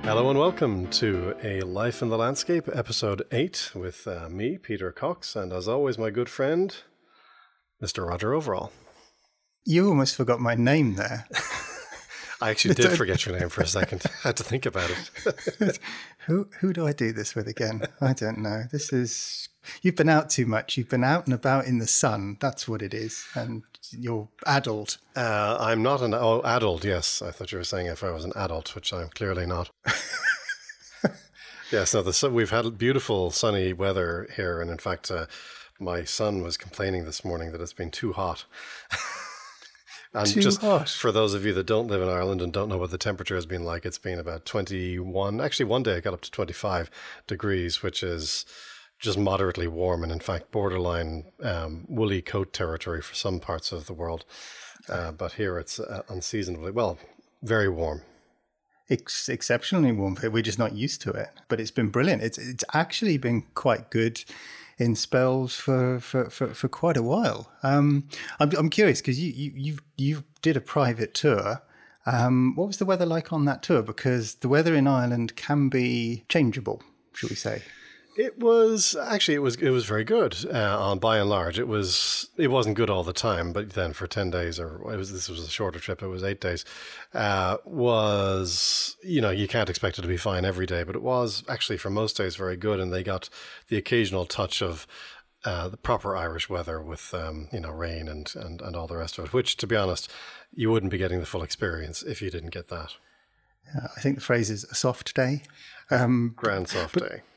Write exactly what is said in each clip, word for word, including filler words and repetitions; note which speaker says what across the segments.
Speaker 1: Hello and welcome to A Life in the Landscape, episode eight, with uh, me, Peter Cox, and as always, my good friend, Mister Roger Overall.
Speaker 2: You almost forgot my name there.
Speaker 1: I actually did forget your name for a second. I had to think about it.
Speaker 2: who who do I do this with again? I don't know. This is... You've been out too much. You've been out and about in the sun. That's what it is. And you're adult.
Speaker 1: Uh, I'm not an... Oh, adult, yes. I thought you were saying if I was an adult, which I'm clearly not. Yes, no, the sun, we've had beautiful sunny weather here. And in fact, uh, my son was complaining this morning that it's been too hot. And
Speaker 2: too
Speaker 1: just
Speaker 2: hot.
Speaker 1: For those of you that don't live in Ireland and don't know what the temperature has been like, it's been about twenty-one. Actually, one day it got up to twenty-five degrees, which is just moderately warm and in fact borderline um, woolly coat territory for some parts of the world. Uh, but here it's uh, unseasonably, well, very warm.
Speaker 2: It's exceptionally warm. We're just not used to it. But it's been brilliant. It's it's actually been quite good in spells for, for, for, for quite a while. Um, I'm I'm curious because you you you you did a private tour. Um, what was the weather like on that tour? Because the weather in Ireland can be changeable, shall we say?
Speaker 1: It was actually it was it was very good uh, on by and large. It was it wasn't good all the time, but then for ten days or it was this was a shorter trip. It was eight days. Uh, was you know you can't expect it to be fine every day, but it was actually for most days very good, and they got the occasional touch of uh, the proper Irish weather with um, you know rain and, and and all the rest of it. Which, to be honest, you wouldn't be getting the full experience if you didn't get that.
Speaker 2: Uh, I think the phrase is a soft day. Um,
Speaker 1: Grand soft
Speaker 2: but,
Speaker 1: day.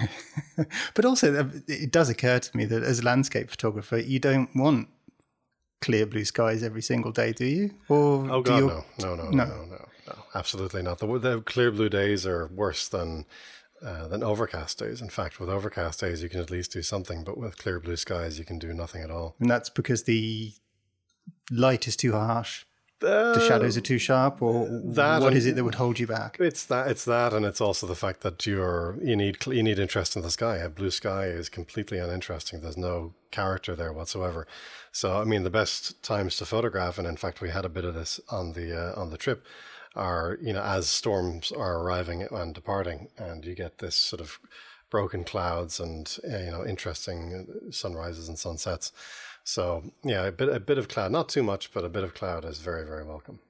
Speaker 2: But also, it does occur to me that as a landscape photographer, you don't want clear blue skies every single day, do you? Or
Speaker 1: oh,
Speaker 2: do
Speaker 1: God,
Speaker 2: you...
Speaker 1: no. No, no, no, no, no, no. Absolutely not. The, the clear blue days are worse than uh, than overcast days. In fact, with overcast days, you can at least do something, but with clear blue skies, you can do nothing at all.
Speaker 2: And that's because the light is too harsh?
Speaker 1: Uh,
Speaker 2: the shadows are too sharp, or
Speaker 1: that
Speaker 2: what
Speaker 1: and,
Speaker 2: is it that would hold you back?
Speaker 1: It's that, it's that, and it's also the fact that you're you need you need interest in the sky. A blue sky is completely uninteresting. There's no character there whatsoever. So, I mean, the best times to photograph, and in fact, we had a bit of this on the uh, on the trip, are you know as storms are arriving and departing, and you get this sort of broken clouds and uh, you know interesting sunrises and sunsets. So, yeah, a bit a bit of cloud, not too much, but a bit of cloud is very, very welcome.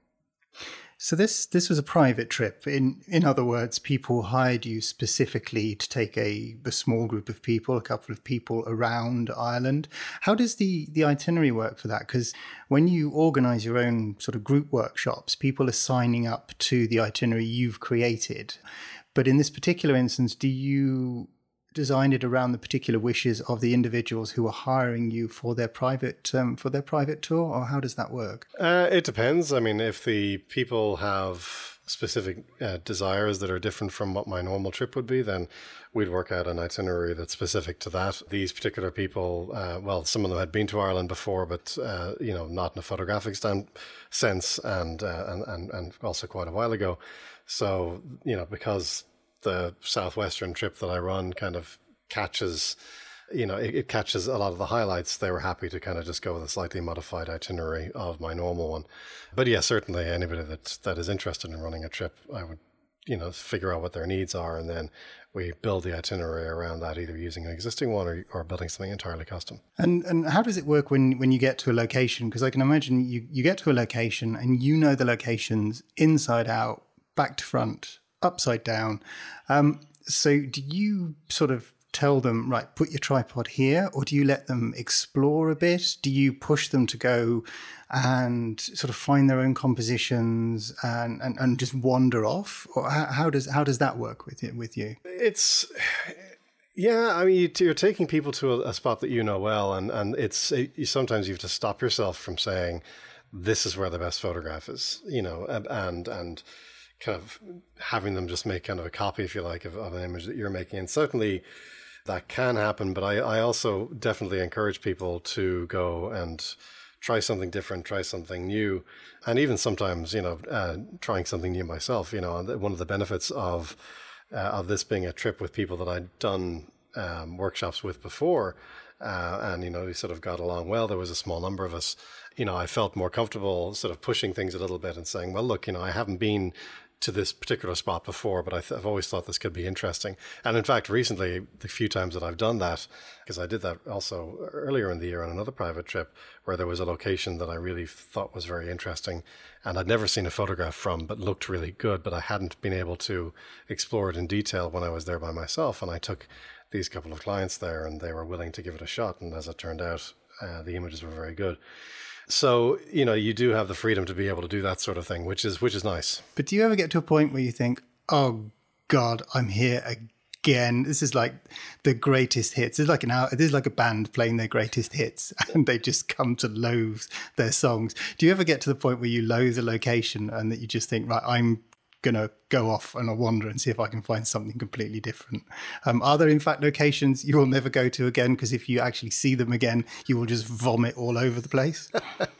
Speaker 2: So this this was a private trip. In in other words, people hired you specifically to take a, a small group of people, a couple of people around Ireland. How does the, the itinerary work for that? Because when you organise your own sort of group workshops, people are signing up to the itinerary you've created. But in this particular instance, do you design it around the particular wishes of the individuals who are hiring you for their private um, for their private tour, or how does that work?
Speaker 1: Uh, it depends. I mean, if the people have specific uh, desires that are different from what my normal trip would be, then we'd work out an itinerary that's specific to that. These particular people, uh, well, some of them had been to Ireland before, but uh, you know, not in a photographic stand sense, and, uh, and and and also quite a while ago. So you know, because the southwestern trip that I run kind of catches, you know, it, it catches a lot of the highlights. They were happy to kind of just go with a slightly modified itinerary of my normal one. But yeah, certainly anybody that that is interested in running a trip, I would, you know, figure out what their needs are, and then we build the itinerary around that, either using an existing one or, or building something entirely custom.
Speaker 2: And and how does it work when, when you get to a location? Because I can imagine you, you get to a location and you know the locations inside out, back to front, upside down. Um, so do you sort of tell them, right, put your tripod here, or do you let them explore a bit? Do you push them to go and sort of find their own compositions and, and, and just wander off? Or how, how does how does that work with it, with you?
Speaker 1: It's... Yeah, I mean, you're taking people to a, a spot that you know well, and, and it's it, you, sometimes you have to stop yourself from saying, this is where the best photograph is, you know, and and kind of having them just make kind of a copy, if you like, of, of an image that you're making. And certainly that can happen, but I, I also definitely encourage people to go and try something different, try something new. And even sometimes, you know, uh, trying something new myself, you know, one of the benefits of uh, of this being a trip with people that I'd done um, workshops with before, uh, and, you know, we sort of got along well. There was a small number of us. You know, I felt more comfortable sort of pushing things a little bit and saying, well, look, you know, I haven't been to this particular spot before, but I th- I've always thought this could be interesting. And in fact, recently, the few times that I've done that, because I did that also earlier in the year on another private trip, where there was a location that I really thought was very interesting, and I'd never seen a photograph from, but looked really good, but I hadn't been able to explore it in detail when I was there by myself. And I took these couple of clients there, and they were willing to give it a shot. And as it turned out, uh, the images were very good. So, you know, you do have the freedom to be able to do that sort of thing, which is which is nice.
Speaker 2: But do you ever get to a point where you think, oh, God, I'm here again? This is like the greatest hits. This is like an hour, this is like a band playing their greatest hits, and they just come to loathe their songs. Do you ever get to the point where you loathe a location and that you just think, right, I'm going to go off on a wander and see if I can find something completely different? Um, are there, in fact, locations you will never go to again? Because if you actually see them again, you will just vomit all over the place.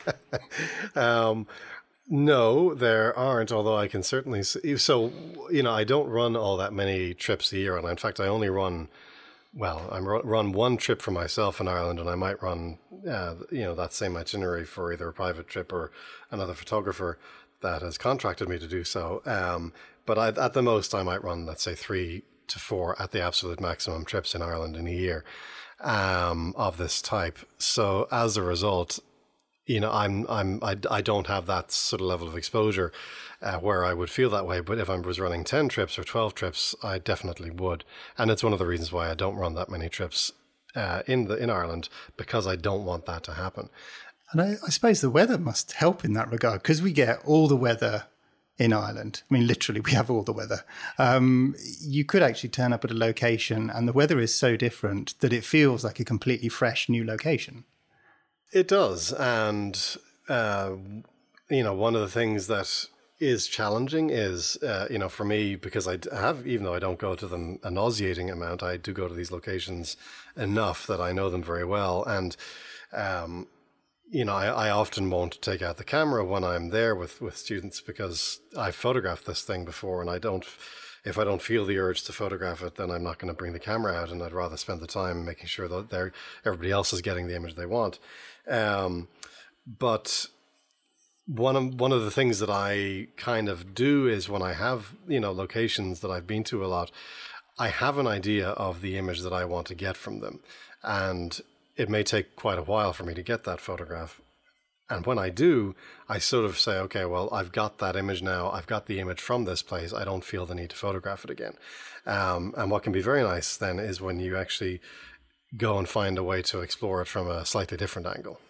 Speaker 1: um, no, there aren't, although I can certainly see. So, you know, I don't run all that many trips a year. And in fact, I only run, well, I run one trip for myself in Ireland, and I might run, uh, you know, that same itinerary for either a private trip or another photographer that has contracted me to do so. Um, but I, at the most, I might run, let's say, three to four at the absolute maximum trips in Ireland in a year um, of this type. So as a result, you know, I'm I'm I, I don't have that sort of level of exposure uh, where I would feel that way. But if I was running ten trips or twelve trips, I definitely would. And it's one of the reasons why I don't run that many trips uh, in the in Ireland, because I don't want that to happen.
Speaker 2: And I, I suppose the weather must help in that regard, because we get all the weather in Ireland. I mean, literally, we have all the weather. Um, you could actually turn up at a location and the weather is so different that it feels like a completely fresh new location.
Speaker 1: It does. And, uh, you know, one of the things that is challenging is, uh, you know, for me, because I have, even though I don't go to them a nauseating amount, I do go to these locations enough that I know them very well. And, um, you know, I, I often won't take out the camera when I'm there with, with students, because I've photographed this thing before, and I don't, if I don't feel the urge to photograph it, then I'm not going to bring the camera out, and I'd rather spend the time making sure that they're, everybody else is getting the image they want. Um, but one of, one of the things that I kind of do is when I have, you know, locations that I've been to a lot, I have an idea of the image that I want to get from them. And it may take quite a while for me to get that photograph. And when I do, I sort of say, okay, well, I've got that image now. I've got the image from this place. I don't feel the need to photograph it again. Um, and what can be very nice then is when you actually go and find a way to explore it from a slightly different angle.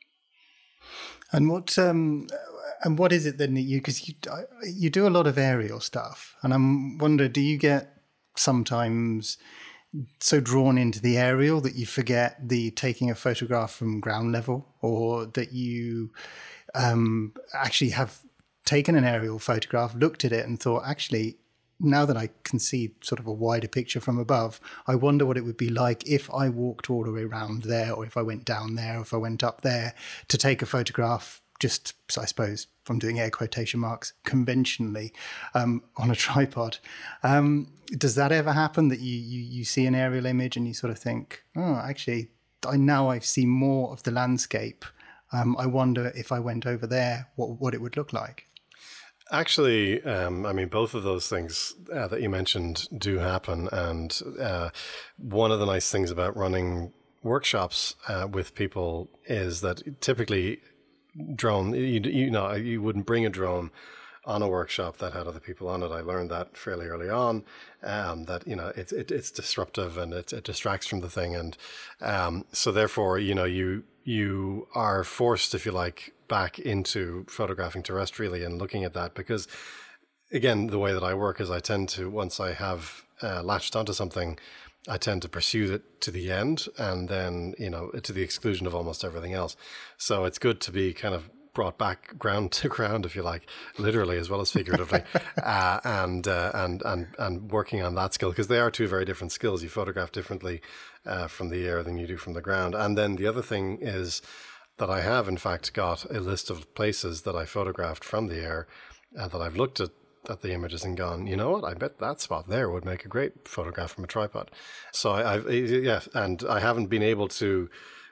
Speaker 2: And what um, and what is it then that you, because you, you do a lot of aerial stuff, and I'm wondering, do you get sometimes so drawn into the aerial that you forget the taking a photograph from ground level, or that you um, actually have taken an aerial photograph, looked at it and thought, actually, now that I can see sort of a wider picture from above, I wonder what it would be like if I walked all the way around there, or if I went down there, or if I went up there, to take a photograph just, I suppose, I'm doing air quotation marks, conventionally um, on a tripod. Um, does that ever happen, that you, you you see an aerial image and you sort of think, oh, actually, I now I see more of the landscape. Um, I wonder if I went over there, what what it would look like?
Speaker 1: Actually, um, I mean, both of those things uh, that you mentioned do happen. And uh, one of the nice things about running workshops uh, with people is that typically drone, you, you know, you wouldn't bring a drone on a workshop that had other people on it. I learned that fairly early on, um, that, you know, it, it, it's disruptive and it, it distracts from the thing. And um, so therefore, you know, you you are forced, if you like, back into photographing terrestrially and looking at that, because, again, the way that I work is I tend to, once I have uh, latched onto something, I tend to pursue it to the end, and then, you know, to the exclusion of almost everything else. So it's good to be kind of brought back ground to ground, if you like, literally as well as figuratively, uh, and, uh, and and and working on that skill, because they are two very different skills. You photograph differently uh, from the air than you do from the ground. And then the other thing is that I have, in fact, got a list of places that I photographed from the air uh, that I've looked at at the images and gone, you know what, I bet that spot there would make a great photograph from a tripod. So I, I've, yeah, and I haven't been able to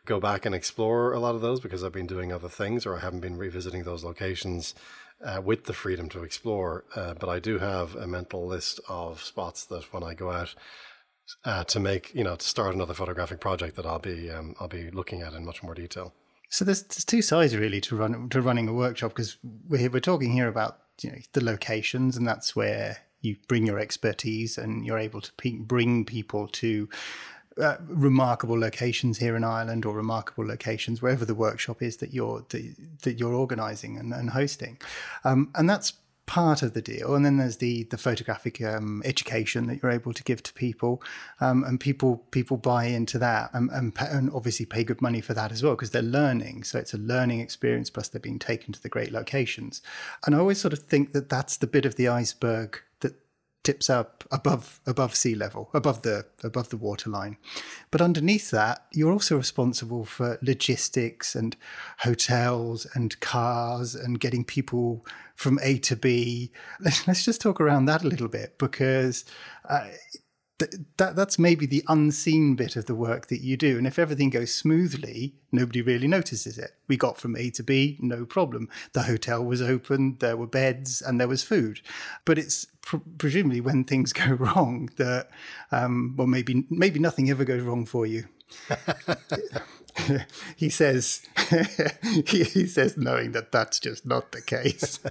Speaker 1: go back and explore a lot of those because I've been doing other things, or I haven't been revisiting those locations uh, with the freedom to explore. Uh, but I do have a mental list of spots that when I go out uh, to make, you know, to start another photographic project, that I'll be um, I'll be looking at in much more detail.
Speaker 2: So there's, there's two sides really to run to running a workshop, because we're we're talking here about, you know, the locations, and that's where you bring your expertise and you're able to pe- bring people to uh, remarkable locations here in Ireland, or remarkable locations wherever the workshop is that you're the, that you're organising and, and hosting, um, and that's part of the deal. And then there's the the photographic um, education that you're able to give to people, um, and people people buy into that, and, and, and obviously pay good money for that as well, because they're learning. So it's a learning experience, plus they're being taken to the great locations. And I always sort of think that that's the bit of the iceberg that tips up above above sea level, above the above the waterline. But underneath that, you're also responsible for logistics and hotels and cars and getting people from A to B. Let's just talk around that a little bit, because uh, th- that that's maybe the unseen bit of the work that you do. And if everything goes smoothly, nobody really notices it. We got from A to B, no problem. The hotel was open, there were beds, and there was food. But it's pr- presumably when things go wrong that, um, well, maybe maybe nothing ever goes wrong for you. he says, he, he says, knowing that that's just not the case.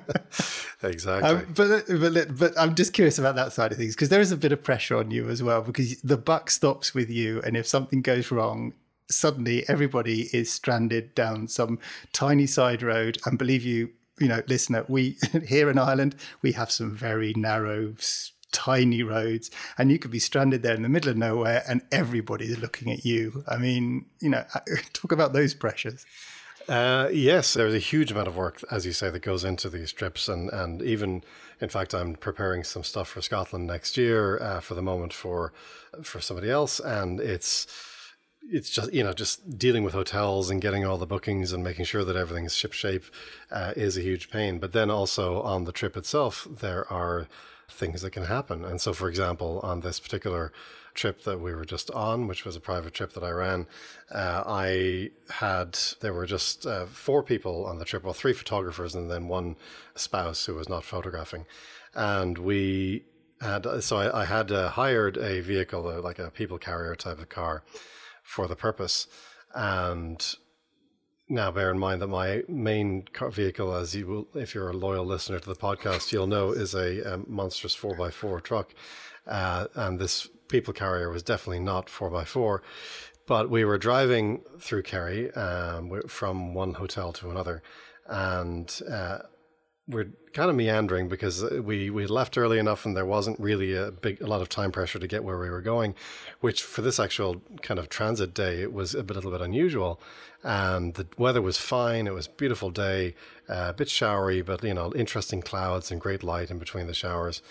Speaker 1: Exactly.
Speaker 2: Um, but, but but I'm just curious about that side of things, because there is a bit of pressure on you as well, because the buck stops with you, and if something goes wrong, suddenly everybody is stranded down some tiny side road. And believe you, you know, listener, we here in Ireland, we have some very narrow, tiny roads, and you could be stranded there in the middle of nowhere and everybody's looking at you. I mean, you know, talk about those pressures.
Speaker 1: Uh, yes, there's a huge amount of work, as you say, that goes into these trips. And, and even, in fact, I'm preparing some stuff for Scotland next year uh, for the moment for for somebody else. And it's it's just, you know, just dealing with hotels and getting all the bookings and making sure that everything's ship shape uh, is a huge pain. But then also on the trip itself, there are things that can happen. And so, for example, on this particular trip that we were just on, which was a private trip that I ran, uh, I had, there were just uh, four people on the trip, well, three photographers and then one spouse who was not photographing. And we had, so I, I had uh, hired a vehicle, uh, like a people carrier type of car for the purpose. And now, bear in mind that my main car vehicle, as you will, if you're a loyal listener to the podcast, you'll know, is a, a monstrous four by four truck. Uh, and this people carrier was definitely not four by four. But we were driving through Kerry um, from one hotel to another. And uh, we're kind of meandering because we, we left early enough and there wasn't really a big a lot of time pressure to get where we were going, which for this actual kind of transit day, it was a, bit, a little bit unusual. And the weather was fine. It was a beautiful day, uh, a bit showery, but, you know, interesting clouds and great light in between the showers.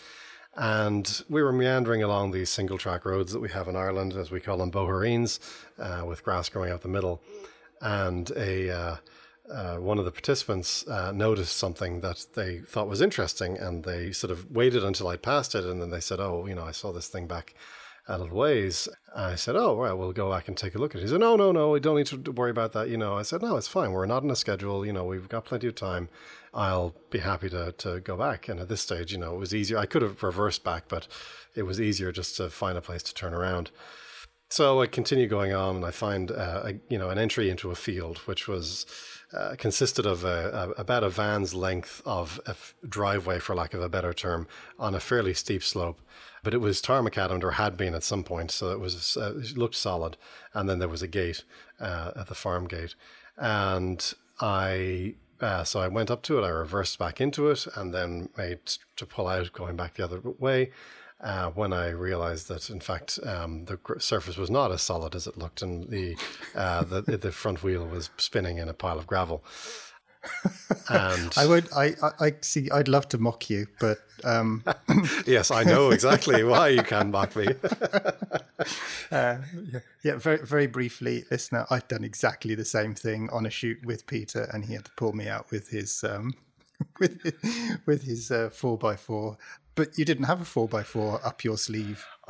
Speaker 1: And we were meandering along these single track roads that we have in Ireland, as we call them, boherines, uh, with grass growing out the middle. And a uh, uh, one of the participants uh, noticed something that they thought was interesting, and they sort of waited until I passed it, and then they said, "Oh, you know, I saw this thing back a little ways." I said, "Oh, right, we'll go back and take a look at it." He said, "No, no, no, we don't need to worry about that." You know, I said, "No, it's fine. We're not on a schedule. You know, we've got plenty of time. I'll be happy to, to go back." And at this stage, you know, it was easier. I could have reversed back, but it was easier just to find a place to turn around. So I continue going on, and I find, uh, a, you know, an entry into a field, which was uh, consisted of a, a, about a van's length of a f- driveway, for lack of a better term, on a fairly steep slope. But it was tarmacadam, or had been at some point, so it was uh, it looked solid. And then there was a gate uh, at the farm gate, and I. Uh, so I went up to it, I reversed back into it, and then made to pull out, going back the other way, uh, when I realized that, in fact, um, the gr- surface was not as solid as it looked, and the, uh, the the front wheel was spinning in a pile of gravel. And
Speaker 2: I would, I, I, I see. I'd love to mock you, but um...
Speaker 1: yes, I know exactly why you can mock me.
Speaker 2: uh, yeah, yeah. Very, very briefly, listener, I'd done exactly the same thing on a shoot with Peter, and he had to pull me out with his, um, with with his uh, four by four. But you didn't have a four by four up your sleeve.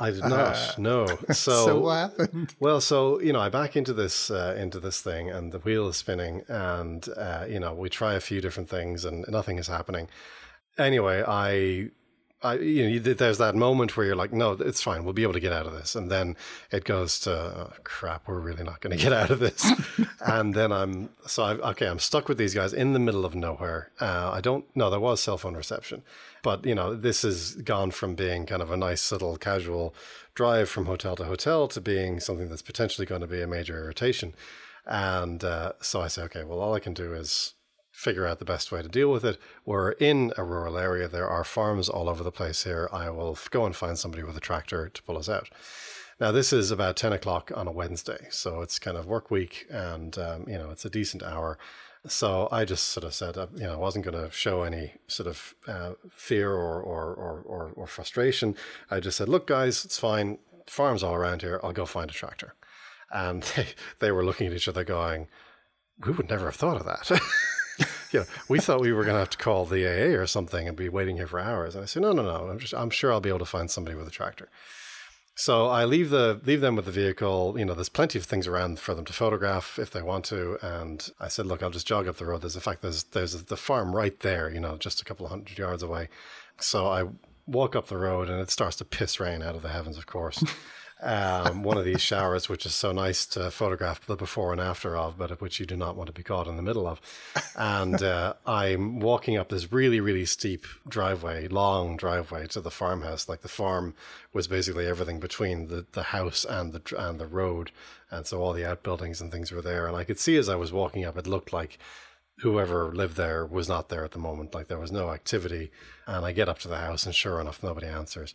Speaker 1: I did not. Uh, no. So,
Speaker 2: so what happened?
Speaker 1: Well, so you know, I back into this uh, into this thing, and the wheel is spinning, and uh, you know, we try a few different things, and nothing is happening. Anyway, I. I, you know, there's that moment where you're like, no, it's fine. We'll be able to get out of this. And then it goes to, oh, crap, we're really not going to get out of this. And then I'm, so I, okay, I'm stuck with these guys in the middle of nowhere. Uh, I don't, no, there was cell phone reception. But, you know, this has gone from being kind of a nice little casual drive from hotel to hotel to being something that's potentially going to be a major irritation. And uh, so I say, okay, well, all I can do is figure out the best way to deal with it. We're in a rural area. There are farms all over the place here. I will go and find somebody with a tractor to pull us out. Now, this is about ten o'clock on a Wednesday, so it's kind of work week, and, um, you know, it's a decent hour. So I just sort of said, uh, you know, I wasn't going to show any sort of uh, fear or, or, or, or, or frustration. I just said, look, guys, it's fine. Farms all around here. I'll go find a tractor. And they, they were looking at each other going, we would never have thought of that. You know, we thought we were going to have to call the A A or something and be waiting here for hours. And I said, no, no, no. I'm just, I'm sure I'll be able to find somebody with a tractor. So I leave the leave them with the vehicle. You know, there's plenty of things around for them to photograph if they want to. And I said, look, I'll just jog up the road. There's in fact, there's there's the farm right there. You know, just a couple of hundred yards away. So I walk up the road, and it starts to piss rain out of the heavens. Of course. Um, one of these showers, which is so nice to photograph the before and after of, but which you do not want to be caught in the middle of. And uh, I'm walking up this really, really steep driveway, long driveway to the farmhouse. Like the farm was basically everything between the, the house and the and the road. And so all the outbuildings and things were there. And I could see as I was walking up, it looked like whoever lived there was not there at the moment. Like there was no activity. And I get up to the house, and sure enough, nobody answers.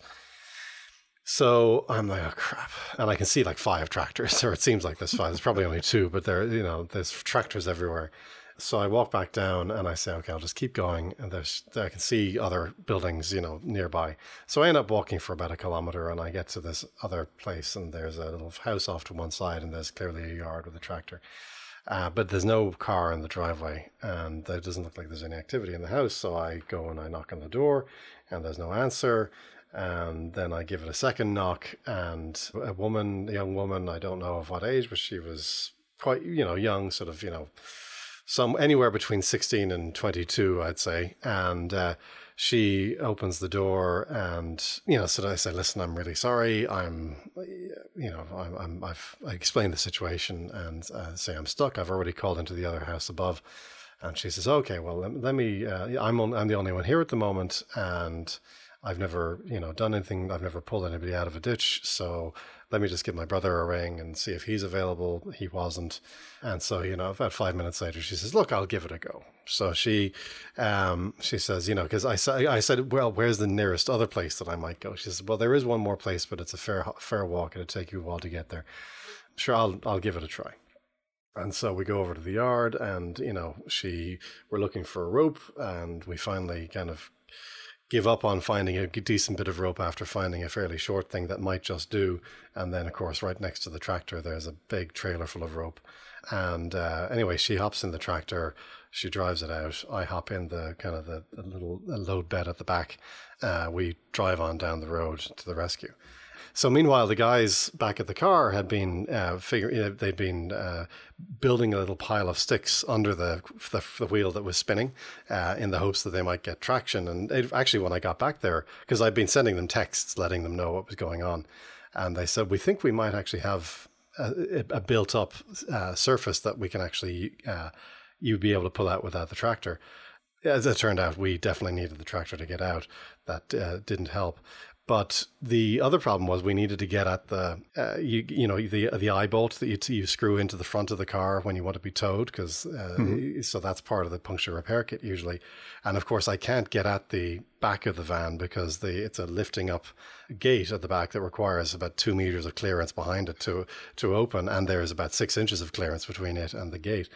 Speaker 1: So I'm like, oh, crap. And I can see like five tractors, or it seems like there's five. There's probably only two, but there, you know, there's tractors everywhere. So I walk back down, and I say, okay, I'll just keep going. And there's, I can see other buildings, you know, nearby. So I end up walking for about a kilometer, and I get to this other place, and there's a little house off to one side, and there's clearly a yard with a tractor. Uh, but there's no car in the driveway, and it doesn't look like there's any activity in the house. So I go and I knock on the door, and there's no answer. And then I give it a second knock, and a woman, a young woman, I don't know of what age, but she was quite, you know, young, sort of, you know, some anywhere between sixteen and twenty-two, I'd say. And uh, she opens the door, and, you know, so I say, listen, I'm really sorry. I'm, you know, I'm, I'm I've I explained the situation, and uh, say I'm stuck. I've already called into the other house above. And she says, okay, well, let, let me, uh, I'm, on, I'm the only one here at the moment, and I've never, you know, done anything. I've never pulled anybody out of a ditch. So let me just give my brother a ring and see if he's available. He wasn't. And so, you know, about five minutes later, she says, look, I'll give it a go. So she, um, she says, you know, because I, I said, well, where's the nearest other place that I might go? She says, well, there is one more place, but it's a fair, fair walk. It'll take you a while to get there. Sure, I'll, I'll give it a try. And so we go over to the yard, and, you know, she, we're looking for a rope, and we finally kind of give up on finding a decent bit of rope after finding a fairly short thing that might just do. And then, of course, right next to the tractor, there's a big trailer full of rope. And uh, anyway, she hops in the tractor, she drives it out. I hop in the kind of the, the little load bed at the back. Uh, we drive on down the road to the rescue. So meanwhile, the guys back at the car had been uh, figure they'd been uh, building a little pile of sticks under the the, the wheel that was spinning, uh, in the hopes that they might get traction. And it, actually, when I got back there, because I'd been sending them texts letting them know what was going on, and they said, we think we might actually have a, a built-up uh, surface that we can actually uh, you'd be able to pull out without the tractor. As it turned out, we definitely needed the tractor to get out. That uh, didn't help. But the other problem was we needed to get at the, uh, you you know, the the eye bolt that you you screw into the front of the car when you want to be towed, because uh, mm-hmm. so that's part of the puncture repair kit usually. And of course, I can't get at the back of the van because the it's a lifting up gate at the back that requires about two meters of clearance behind it to to open, and there is about six inches of clearance between it and the gate.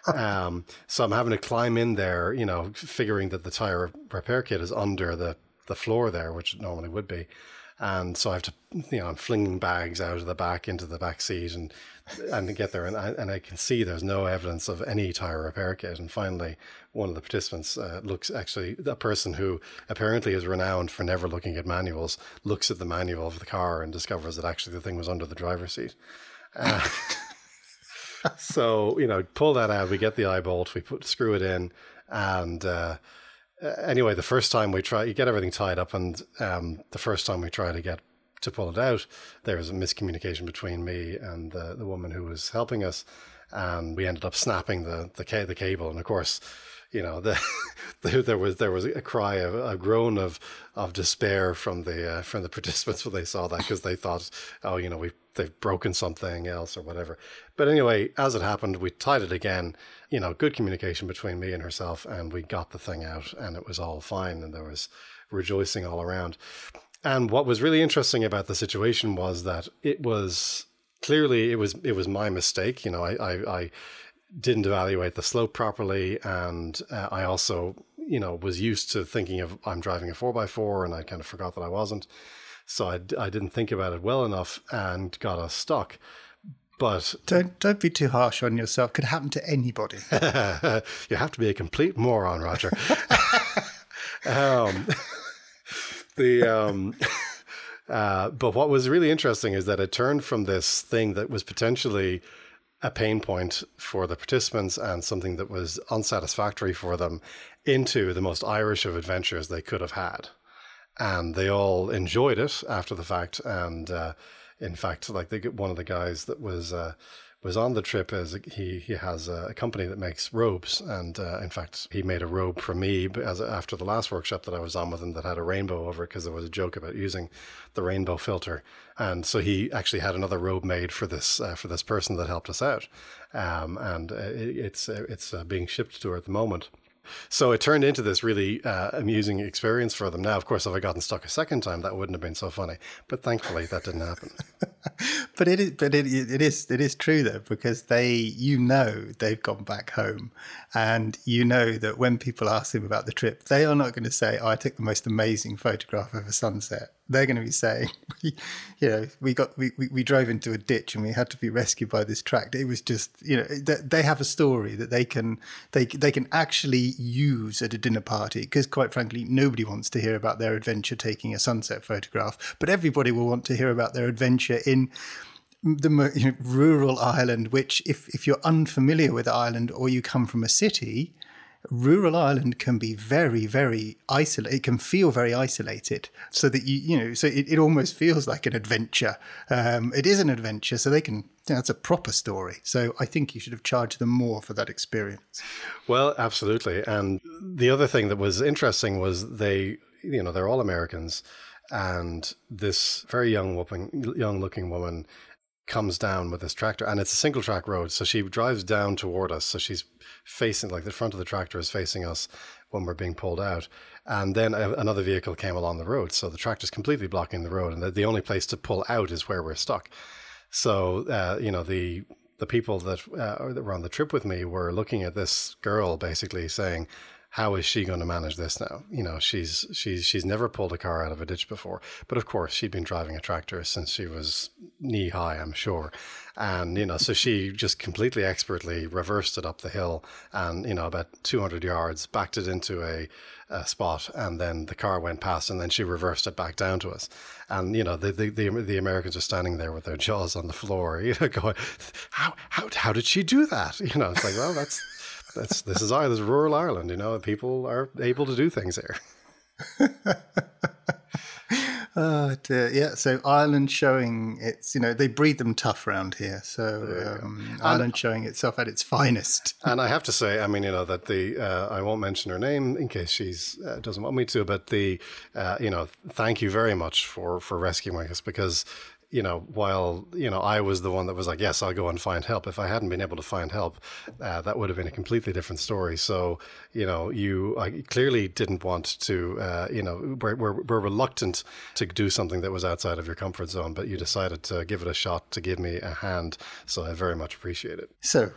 Speaker 1: Um, so I'm having to climb in there, you know, figuring that the tire repair kit is under the the floor there, which it normally would be. And so I have to, you know, I'm flinging bags out of the back into the back seat and and get there. And I, and I can see there's no evidence of any tire repair kit. And finally, one of the participants uh, looks, actually, a person who apparently is renowned for never looking at manuals, looks at the manual of the car and discovers that actually the thing was under the driver's seat. Uh, so, you know, pull that out, we get the eye bolt, we put screw it in. And uh, anyway, the first time we try, you get everything tied up. And um, the first time we try to get to pull it out, there was a miscommunication between me and the, the woman who was helping us, and we ended up snapping the the, ca- the cable. And of course, you know, the, the there was there was a cry of a groan of of despair from the uh, from the participants when they saw that, because they thought, oh, you know, we they've broken something else or whatever. But anyway, as it happened, we tied it again. You know, good communication between me and herself, and we got the thing out, and it was all fine, and there was rejoicing all around. And what was really interesting about the situation was that it was clearly it was it was my mistake. You know, I I, I didn't evaluate the slope properly, and uh, I also, you know, was used to thinking of I'm driving a four by four, and I kind of forgot that I wasn't. So I, I didn't think about it well enough and got us stuck. But
Speaker 2: don't don't be too harsh on yourself. Could happen to anybody.
Speaker 1: You have to be a complete moron, Roger. um, the um, uh, but what was really interesting is that it turned from this thing that was potentially a pain point for the participants and something that was unsatisfactory for them into the most Irish of adventures they could have had. And they all enjoyed it after the fact. And uh, in fact, like they get one of the guys that was uh, was on the trip, as he he has a company that makes robes, and uh, in fact, he made a robe for me as after the last workshop that I was on with him that had a rainbow over it, because there was a joke about using the rainbow filter, and so he actually had another robe made for this uh, for this person that helped us out, um, and it, it's it's uh, being shipped to her at the moment. So it turned into this really uh, amusing experience for them. Now, of course, if I gotten stuck a second time, that wouldn't have been so funny. But thankfully, that didn't happen.
Speaker 2: But it is, but it, it is, it is true though, because they, you know, they've gone back home, and you know that when people ask them about the trip, they are not going to say, "Oh, I took the most amazing photograph of a sunset." They're going to be saying, you know, we got we, we, we drove into a ditch and we had to be rescued by this tractor. It was just, you know, they have a story that they can they they can actually use at a dinner party, because quite frankly, nobody wants to hear about their adventure taking a sunset photograph, but everybody will want to hear about their adventure in the you know, rural Ireland, which if, if you're unfamiliar with Ireland or you come from a city, rural Ireland can be very, very isolated. It can feel very isolated, so that you, you know, so it, it almost feels like an adventure. Um, it is an adventure, so they can, you know, it's a proper story. So I think you should have charged them more for that experience.
Speaker 1: Well, absolutely. And the other thing that was interesting was they, you know, they're all Americans, and this very young whooping, young looking woman comes down with this tractor, and it's a single track road, so she drives down toward us, so she's facing, like the front of the tractor is facing us when we're being pulled out, and then a, another vehicle came along the road, so the tractor's completely blocking the road, and the, the only place to pull out is where we're stuck. So uh, you know, the the people that, uh, that were on the trip with me were looking at this girl basically saying, how is she going to manage this now? You know, she's she's she's never pulled a car out of a ditch before. But of course, she'd been driving a tractor since she was knee high, I'm sure. And, you know, so she just completely expertly reversed it up the hill and, you know, about two hundred yards, backed it into a, a spot, and then the car went past, and then she reversed it back down to us. And, you know, the the, the, the Americans are standing there with their jaws on the floor, you know, going, how, how, how did she do that? You know, it's like, well, that's... That's this is our this is rural Ireland, you know. People are able to do things here.
Speaker 2: Oh dear, yeah. So Ireland showing its, you know, they breed them tough around here. So um, Ireland showing itself at its finest.
Speaker 1: And I have to say, I mean, you know, that the uh, I won't mention her name in case she's uh, doesn't want me to, but the uh, you know, thank you very much for for rescuing us, because, you know, while, you know, I was the one that was like, yes, I'll go and find help. If I hadn't been able to find help, uh, that would have been a completely different story. So, you know, you I clearly didn't want to, uh, you know, we're, we're, we're reluctant to do something that was outside of your comfort zone, but you decided to give it a shot to give me a hand. So I very much appreciate it.
Speaker 2: So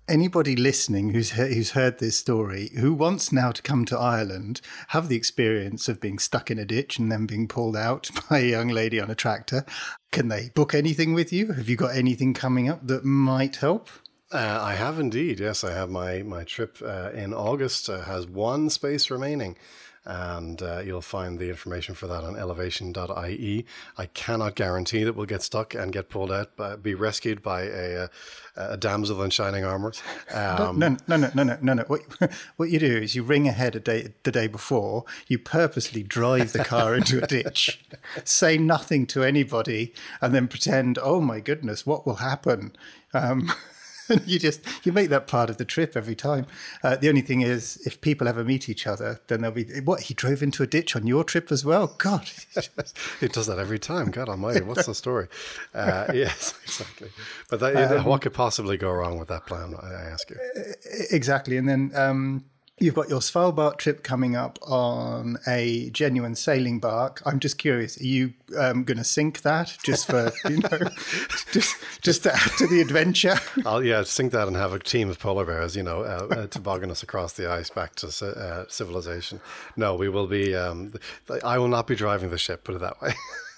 Speaker 2: anybody listening who's he- who's heard this story, who wants now to come to Ireland, have the experience of being stuck in a ditch and then being pulled out by a young lady on a tractor, can they book anything with you? Have you got anything coming up that might help?
Speaker 1: Uh, I have indeed. Yes, I have my my trip uh, in August. Uh, has one space remaining. And uh, you'll find the information for that on elevation dot I E. I cannot guarantee that we'll get stuck and get pulled out, by, be rescued by a, a damsel in shining armour. Um,
Speaker 2: no, no, no, no, no, no, no. What, what you do is you ring ahead a day, the day before, you purposely drive the car into a ditch, say nothing to anybody, and then pretend, oh my goodness, what will happen? Um You just you make that part of the trip every time. Uh, the only thing is, if people ever meet each other, then they'll be, what, he drove into a ditch on your trip as well? God.
Speaker 1: He does that every time. God almighty, what's the story? Uh, yes, exactly. But that, um, what could possibly go wrong with that plan, I ask you?
Speaker 2: Exactly. And then um, you've got your Svalbard trip coming up on a genuine sailing bark. I'm just curious, are you um, going to sink that just for, you know, just just to add to the adventure?
Speaker 1: I'll, yeah, sink that and have a team of polar bears, you know, uh, uh, toboggan us across the ice back to uh, civilization. No, we will be, um, I will not be driving the ship, put it that way.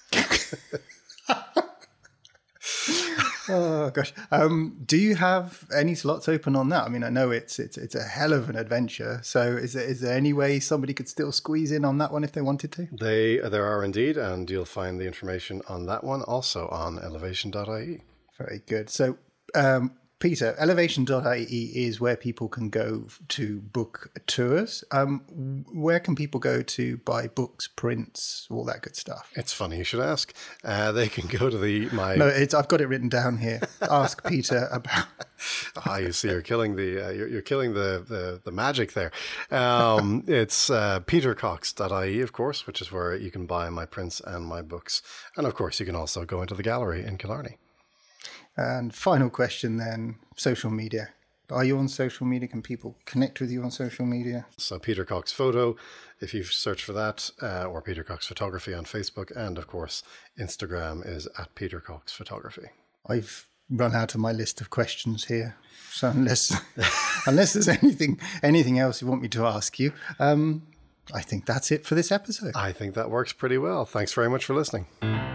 Speaker 2: Oh gosh! Um, do you have any slots open on that? I mean, I know it's it's it's a hell of an adventure. So, is there is there any way somebody could still squeeze in on that one if they wanted to?
Speaker 1: They there are indeed, and you'll find the information on that one also on elevation dot I E.
Speaker 2: Very good. So, um, Peter, elevation dot I E is where people can go to book tours. Um, where can people go to buy books, prints, all that good stuff?
Speaker 1: It's funny you should ask. Uh, they can go to the my.
Speaker 2: No, it's I've got it written down here. Ask Peter about.
Speaker 1: Ah, you see, you're killing the uh, you're, you're killing the, the, the magic there. Um, it's uh, peter cox dot I E, of course, which is where you can buy my prints and my books, and of course, you can also go into the gallery in Killarney.
Speaker 2: And final question then, social media. Are you on social media? Can people connect with you on social media?
Speaker 1: So Peter Cox Photo, if you search for that, uh, or Peter Cox Photography on Facebook, and of course, Instagram is at Peter Cox Photography.
Speaker 2: I've run out of my list of questions here. So unless unless there's anything anything else you want me to ask you, um, I think that's it for this episode.
Speaker 1: I think that works pretty well. Thanks very much for listening.